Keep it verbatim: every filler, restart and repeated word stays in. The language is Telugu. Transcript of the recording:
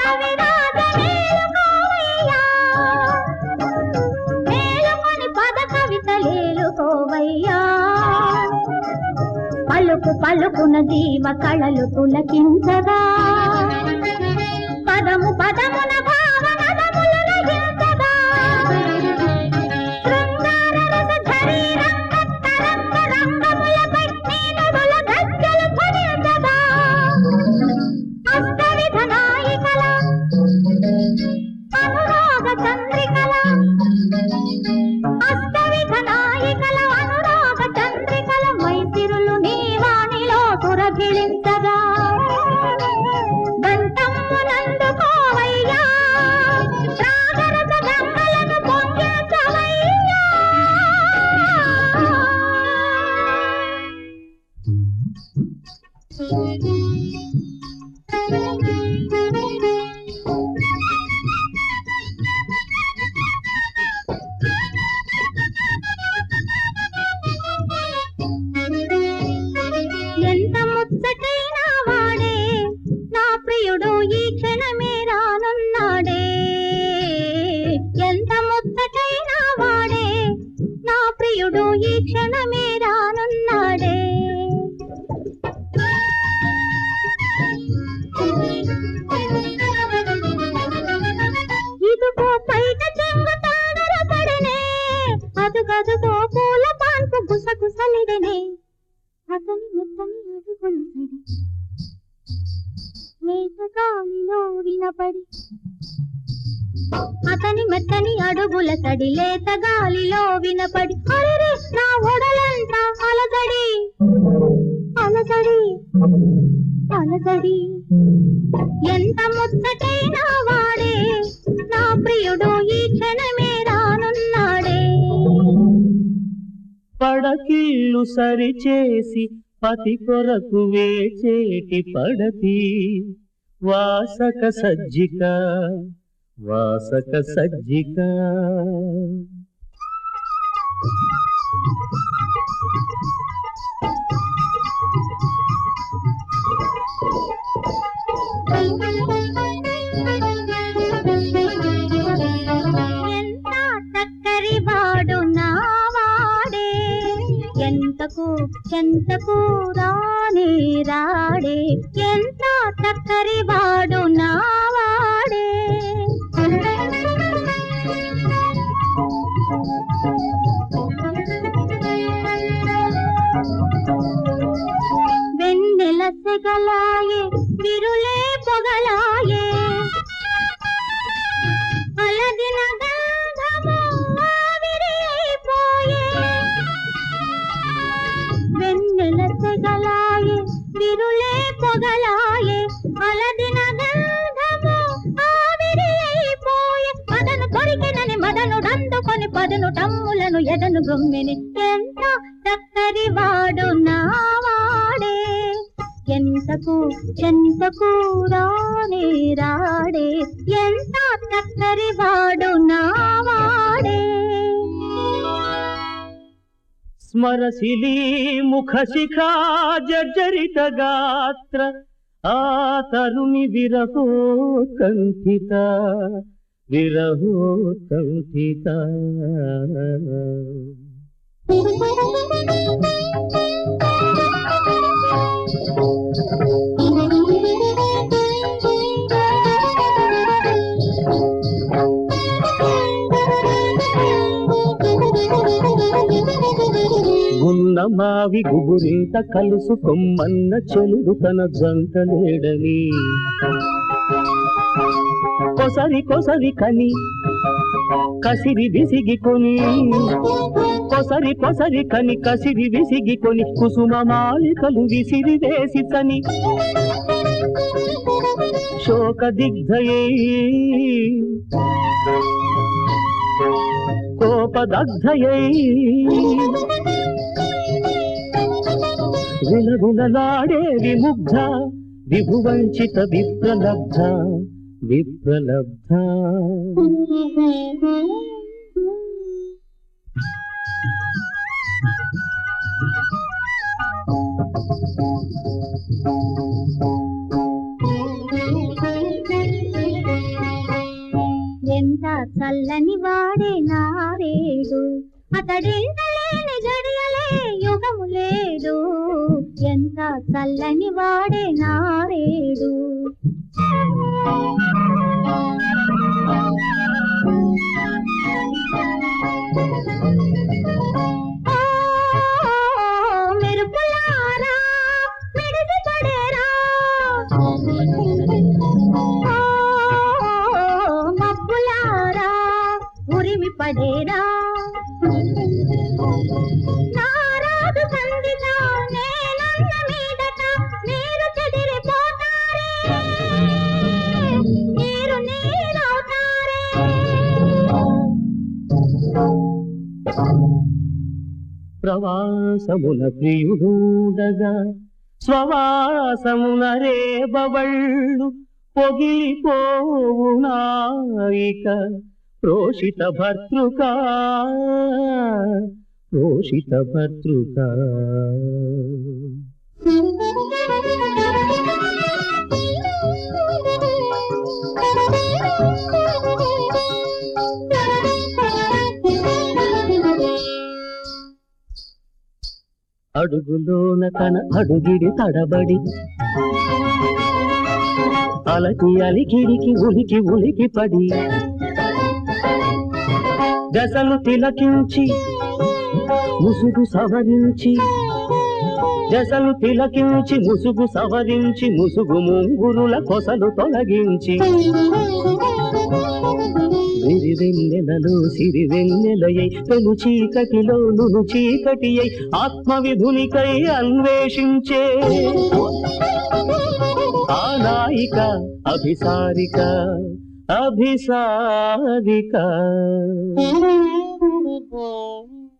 కవిరాజ మేలుకోవయ్యా మేలుకొని పద కవితలేలుకోవయ్యా పలుకు పలుకున జీవ కళలు పులకించగా పదము పదమున భావనదములను హింసగా శృంగార రస ఝరీ రంగ తరంగ రంగములపై నీనుడుల గజ్జలు ధ్వనించగా అష్టవిధ నాయికల అనురాగ చంద్రికల అష్టవిధ నాయికల అనురాగ చంద్రికల మైసిరులు నీవాణిలో సురభిళించగా గంటమ్మునందుకోవయ్యా రాగరస గంగలను పొంగించవయ్యా ఎంత ముచ్చటైన వాడే నా ప్రియుడు ఈ క్షణమే రానున్నాడే ఎంత ముచ్చటైన వాడే నా ప్రియుడు ఈ క్షణమే రానున్నాడే ఇదిగో పైట చెంగు తాగర పడనే అదుగదుగో పూల పాన్పు గుసగుసలిడనే అతని మెత్తని అడుగులు సడి లేత గాలిలో వినపడి అతని మెత్తని అడుగుల సడి లేత గాలిలో వినపడి అరెరే నా ఒడలంతా అలజడి అలజడి అలజడి ఎంత ముచ్చటైన వాడే నా ప్రియుడు ఈ క్షణమే రానున్నాడే పడకీళ్ళు సరిచేసి పతి కొరకు వేచేటి పడతి వాసక సజ్జిక వాసక సజ్జిక ఎంత చక్కరి వాడు నావాడే ఎంతకు ఎంతకు రానే రాడే ఎంత చక్కరి వాడు నావాడే వెన్నెల సెగలాయే విరులే పొగలాయే అలదిన గంధము ఆవిరి అయిపోయే వెన్నెల సెగలాయే విరులే పొగలాయే అలదిన గంధము ఆవిరి అయిపోయే మదను దొరికినని మదను డందుకొని పదును టమ్ములను ఎదను గొమ్మెని ఎంత చక్కరి వాడు నావాడే ఎంతకు ఎంతకు రానే రాడే ఎంత చక్కరి వాడు నావాడే స్మరశిలీ ముఖ శిఖా జర్జరిత గాత్ర ఆ తరుణి విరహో కంఠిత విరహో కంఠిత గున్నమావి గుబురింత కలుసు కొమ్మన్న చెలుడు తన జంట లేడని కొసరి కొసరి కని కసిరి విసిగి కొని కొసరి కొసరి కని కసిరి విసిగి కొని కుసుమ మాలికలు విసిరి వేసి తని శోక దిగ్ధయే కోపదగ్ధయై విలవిలలాడే విముగ్ధ విభువంచిత విప్రలబ్ధ విప్రలబ్ధ చల్లని వాడే నారేడు అతడెంత లేని గడియలే యుగము లేదు ఎంత చల్లని వాడే నారేడు మెరుపులారా మెడిసి పడేరా మబ్బులారా ఉరిమి పడేరా నారాజు సంధిత నేనన్న మీదట మీరు చెదిరిపోతారే మీరు నీరవుతారే ప్రవాసమున ప్రియుడూడగా స్వవాసమున రేబవళ్ళు పొగిలిపోవు నాయిక ప్రోషిత భర్తృకా ప్రోషిత భర్తృకా అడుగులోన తన అడుగిడి తడబడి అలకి అలికిడికి ఉలికి ఉలికి పడి దశలు తిలకించి ముసుగు సవరించి దశలు తిలకించి ముసుగు సవరించి ముసుగు ముంగురుల కొసలు తొలగించి విరివెన్నెలలో సిరివెన్నెలయై పెను చీకటిలో నును చీకటియై ఆత్మవిధునికై అన్వేషించే ఆ నాయిక అభిసారిక అభిసారిక